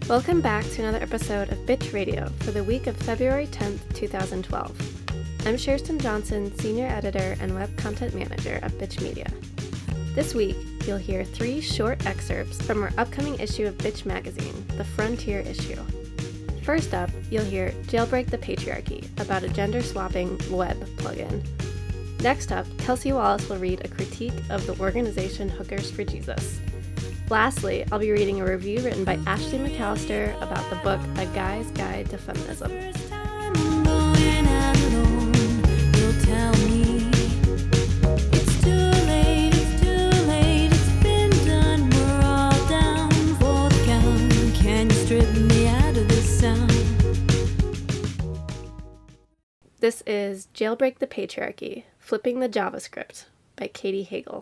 Welcome back to another episode of Bitch Radio for the week of February 10th, 2012. I'm Sherston Johnson, Senior Editor and Web Content Manager at Bitch Media. This week, you'll hear 3 short excerpts from our upcoming issue of Bitch Magazine, the Frontier issue. First up, you'll hear Jailbreak the Patriarchy, about a gender-swapping web plugin. Next up, Kelsey Wallace will read a critique of the organization Hookers for Jesus. Lastly, I'll be reading a review written by Ashley McAllister about the book A Guy's Guide to Feminism. This is Jailbreak the Patriarchy, Flipping the JavaScript by Katie Hagel.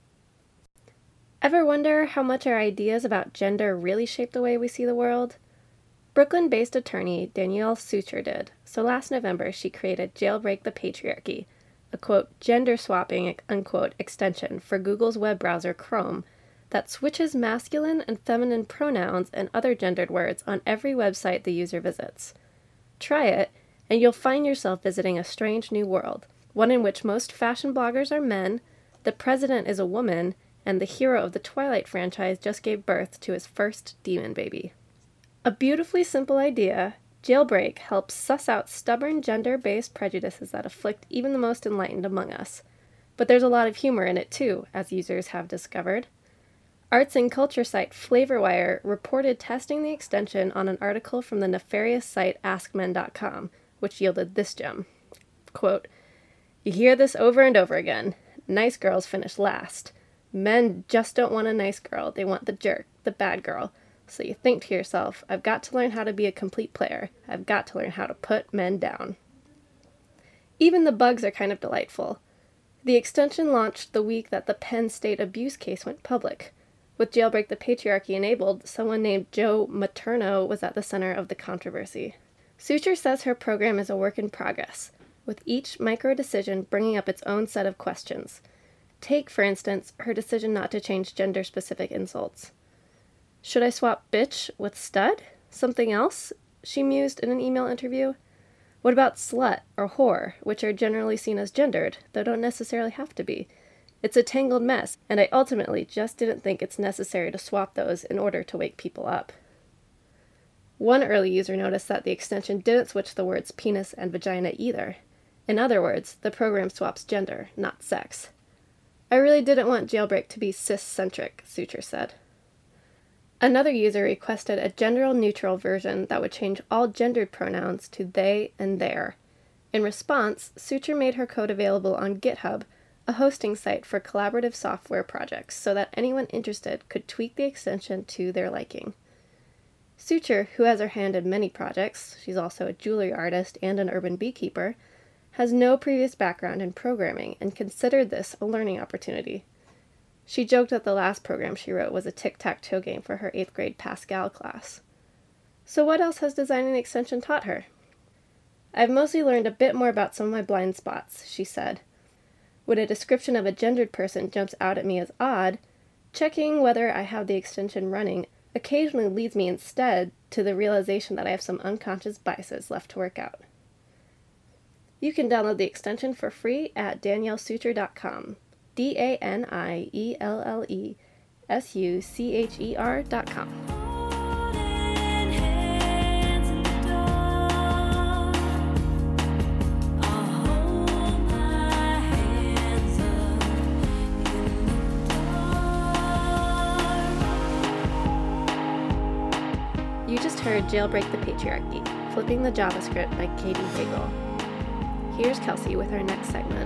Ever wonder how much our ideas about gender really shape the way we see the world? Brooklyn-based attorney Danielle Suture did, so last November she created Jailbreak the Patriarchy, a quote, gender-swapping, unquote, extension for Google's web browser Chrome that switches masculine and feminine pronouns and other gendered words on every website the user visits. Try it, and you'll find yourself visiting a strange new world, one in which most fashion bloggers are men, the president is a woman, and the hero of the Twilight franchise just gave birth to his first demon baby. A beautifully simple idea, Jailbreak helps suss out stubborn gender-based prejudices that afflict even the most enlightened among us. But there's a lot of humor in it too, as users have discovered. Arts and culture site FlavorWire reported testing the extension on an article from the nefarious site AskMen.com, which yielded this gem. Quote, "You hear this over and over again. Nice girls finish last. Men just don't want a nice girl, they want the jerk, the bad girl. So you think to yourself, I've got to learn how to be a complete player. I've got to learn how to put men down." Even the bugs are kind of delightful. The extension launched the week that the Penn State abuse case went public. With Jailbreak the Patriarchy enabled, someone named Joe Materno was at the center of the controversy. Suture says her program is a work in progress, with each micro-decision bringing up its own set of questions. Take, for instance, her decision not to change gender-specific insults. Should I swap bitch with stud? Something else? She mused in an email interview. What about slut or whore, which are generally seen as gendered, though don't necessarily have to be? It's a tangled mess, and I ultimately just didn't think it's necessary to swap those in order to wake people up. One early user noticed that the extension didn't switch the words penis and vagina either. In other words, the program swaps gender, not sex. I really didn't want Jailbreak to be cis-centric, Suture said. Another user requested a gender-neutral version that would change all gendered pronouns to they and their. In response, Suture made her code available on GitHub, a hosting site for collaborative software projects, so that anyone interested could tweak the extension to their liking. Suture, who has her hand in many projects, she's also a jewelry artist and an urban beekeeper, has no previous background in programming and considered this a learning opportunity. She joked that the last program she wrote was a tic-tac-toe game for her 8th grade Pascal class. So what else has designing the extension taught her? "I've mostly learned a bit more about some of my blind spots," she said. "When a description of a gendered person jumps out at me as odd, checking whether I have the extension running occasionally leads me instead to the realization that I have some unconscious biases left to work out." You can download the extension for free at daniellesuture.com. DANIELLESUCHER.com. You just heard Jailbreak the Patriarchy, Flipping the JavaScript by Katie Hagel. Here's Kelsey with our next segment.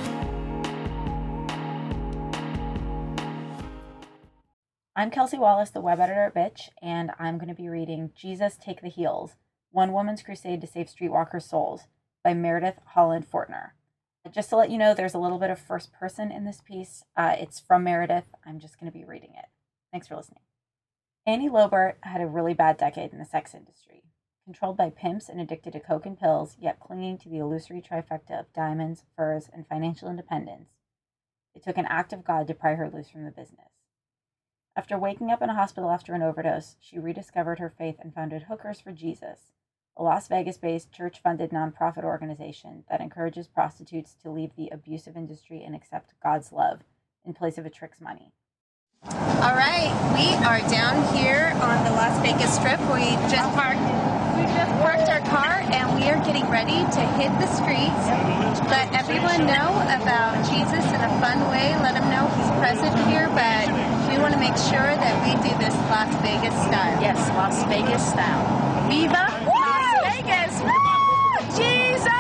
I'm Kelsey Wallace, the web editor at Bitch, and I'm going to be reading Jesus Take the Heels, One Woman's Crusade to Save Streetwalkers' Souls by Meredith Holland Fortner. Just to let you know, there's a little bit of first person in this piece. It's from Meredith. I'm just going to be reading it. Thanks for listening. Annie Lobert had a really bad decade in the sex industry. Controlled by pimps and addicted to coke and pills, yet clinging to the illusory trifecta of diamonds, furs, and financial independence, it took an act of God to pry her loose from the business. After waking up in a hospital after an overdose, she rediscovered her faith and founded Hookers for Jesus, a Las Vegas-based church-funded nonprofit organization that encourages prostitutes to leave the abusive industry and accept God's love in place of a trick's money. All right, we are down here on the Las Vegas Strip. We just parked our car and we are getting ready to hit the streets. Let everyone know about Jesus in a fun way. Let them know he's present here, but we want to make sure that we do this Las Vegas style. Yes, Las Vegas style. Viva Las Vegas! Woo! Jesus!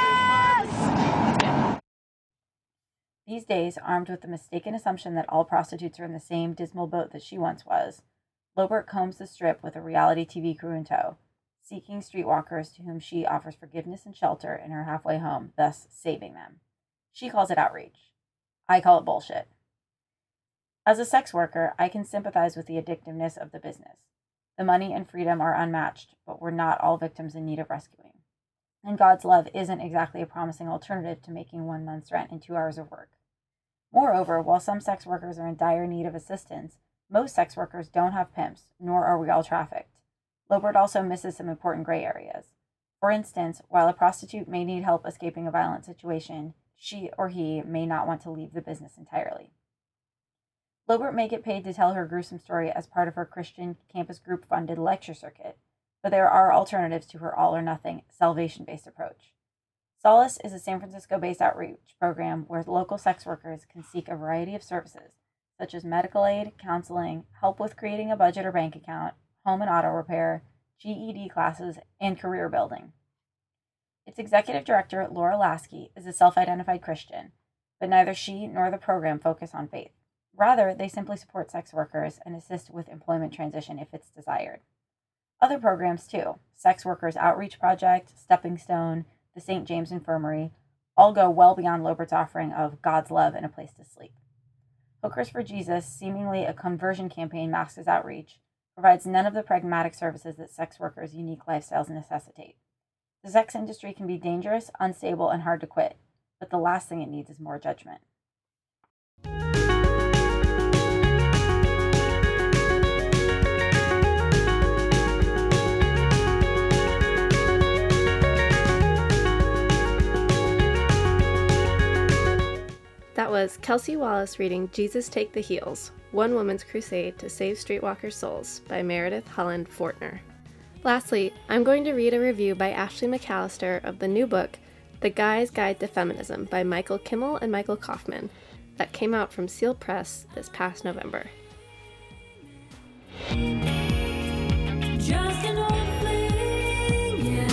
These days, armed with the mistaken assumption that all prostitutes are in the same dismal boat that she once was, Lobert combs the Strip with a reality TV crew in tow, seeking streetwalkers to whom she offers forgiveness and shelter in her halfway home, thus saving them. She calls it outreach. I call it bullshit. As a sex worker, I can sympathize with the addictiveness of the business. The money and freedom are unmatched, but we're not all victims in need of rescuing. And God's love isn't exactly a promising alternative to making 1 month's rent in 2 hours of work. Moreover, while some sex workers are in dire need of assistance, most sex workers don't have pimps, nor are we all trafficked. Lobert also misses some important gray areas. For instance, while a prostitute may need help escaping a violent situation, she or he may not want to leave the business entirely. Lobert may get paid to tell her gruesome story as part of her Christian campus group-funded lecture circuit, but there are alternatives to her all-or-nothing, salvation-based approach. Solace is a San Francisco-based outreach program where local sex workers can seek a variety of services, such as medical aid, counseling, help with creating a budget or bank account, home and auto repair, GED classes, and career building. Its executive director, Laura Lasky, is a self-identified Christian, but neither she nor the program focus on faith. Rather, they simply support sex workers and assist with employment transition if it's desired. Other programs, too, Sex Workers Outreach Project, Stepping Stone, the St. James Infirmary, all go well beyond Lobert's offering of God's love and a place to sleep. Hookers for Jesus, seemingly a conversion campaign masked as outreach, provides none of the pragmatic services that sex workers' unique lifestyles necessitate. The sex industry can be dangerous, unstable, and hard to quit, but the last thing it needs is more judgment. That was Kelsey Wallace reading Jesus Take the Heels, One Woman's Crusade to Save Streetwalker Souls by Meredith Holland Fortner. Lastly, I'm going to read a review by Ashley McAllister of the new book, The Guy's Guide to Feminism by Michael Kimmel and Michael Kaufman, that came out from Seal Press this past November. Just an old fling, yeah.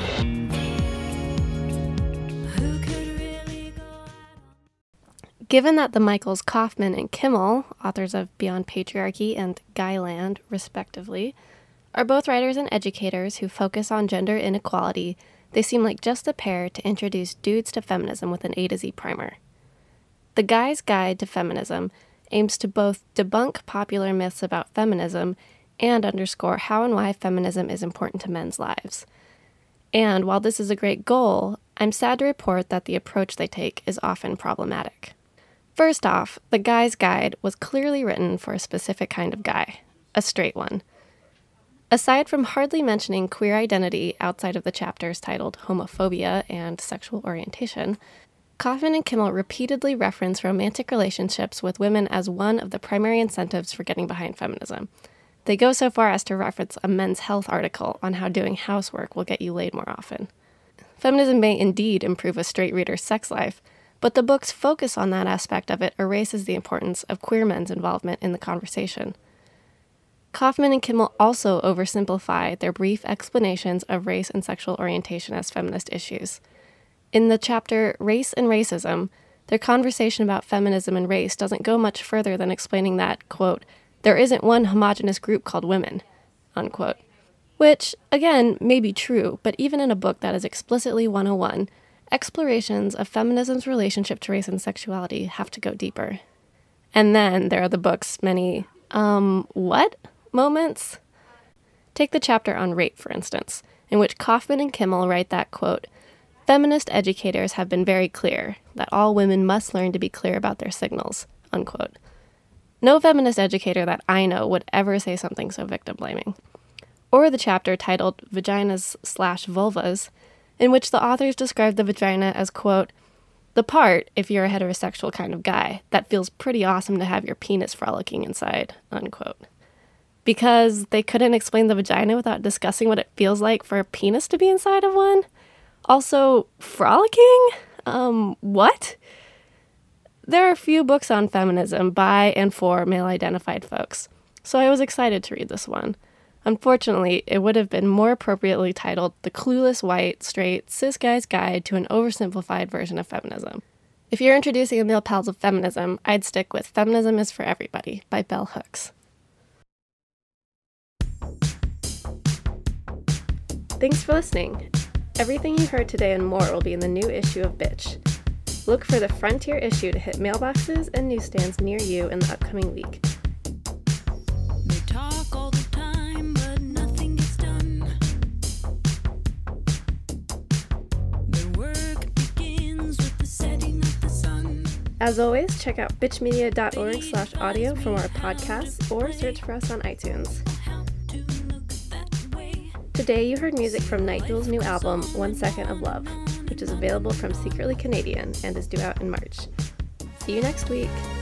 Who could really go out on... Given that the Michaels Kaufman and Kimmel, authors of Beyond Patriarchy and Guyland, respectively, are both writers and educators who focus on gender inequality, they seem like just the pair to introduce dudes to feminism with an A to Z primer. The Guy's Guide to Feminism aims to both debunk popular myths about feminism and underscore how and why feminism is important to men's lives. And while this is a great goal, I'm sad to report that the approach they take is often problematic. First off, The Guy's Guide was clearly written for a specific kind of guy, a straight one. Aside from hardly mentioning queer identity outside of the chapters titled Homophobia and Sexual Orientation, Kaufman and Kimmel repeatedly reference romantic relationships with women as one of the primary incentives for getting behind feminism. They go so far as to reference a Men's Health article on how doing housework will get you laid more often. Feminism may indeed improve a straight reader's sex life, but the book's focus on that aspect of it erases the importance of queer men's involvement in the conversation. Kaufman and Kimmel also oversimplify their brief explanations of race and sexual orientation as feminist issues. In the chapter Race and Racism, their conversation about feminism and race doesn't go much further than explaining that, quote, there isn't one homogenous group called women, unquote. Which, again, may be true, but even in a book that is explicitly 101, explorations of feminism's relationship to race and sexuality have to go deeper. And then there are the book's many, what? Moments? Take the chapter on rape, for instance, in which Kaufman and Kimmel write that, quote, feminist educators have been very clear that all women must learn to be clear about their signals, unquote. No feminist educator that I know would ever say something so victim-blaming. Or the chapter titled Vaginas/Vulvas, in which the authors describe the vagina as, quote, the part, if you're a heterosexual kind of guy, that feels pretty awesome to have your penis frolicking inside, unquote. Because they couldn't explain the vagina without discussing what it feels like for a penis to be inside of one? Also, frolicking? What? There are a few books on feminism by and for male-identified folks, so I was excited to read this one. Unfortunately, it would have been more appropriately titled The Clueless White, Straight, Cis Guy's Guide to an Oversimplified Version of Feminism. If you're introducing a male pals of feminism, I'd stick with Feminism is for Everybody by Bell Hooks. Thanks for listening. Everything you heard today and more will be in the new issue of Bitch. Look for the Frontier issue to hit mailboxes and newsstands near you in the upcoming week. They talk all the time, but nothing gets done. Their work begins with the setting of the sun. As always, check out bitchmedia.org/audio for more podcasts or search for us on iTunes. How to look that way. Today you heard music from Night Duel's new album, 1 Second of Love, which is available from Secretly Canadian and is due out in March. See you next week.